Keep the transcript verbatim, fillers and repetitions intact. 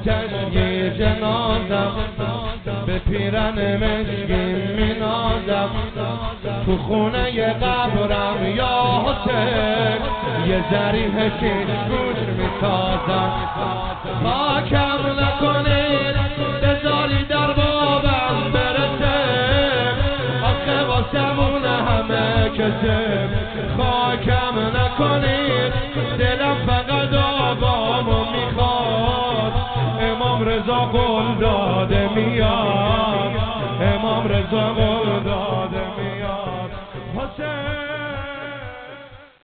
موقع تشییع جنازم به پیرن مشکین می نازم تو خونه ی قبرم یا حسین یه ذریح شیش گوش می تازم خاکم نکنید بذاری در بابم برسه آخه واسمون همه کسه خاکم نکنید دلم فقط آقامو میخواد امام رضا قول داده میاد امام رضا قول داده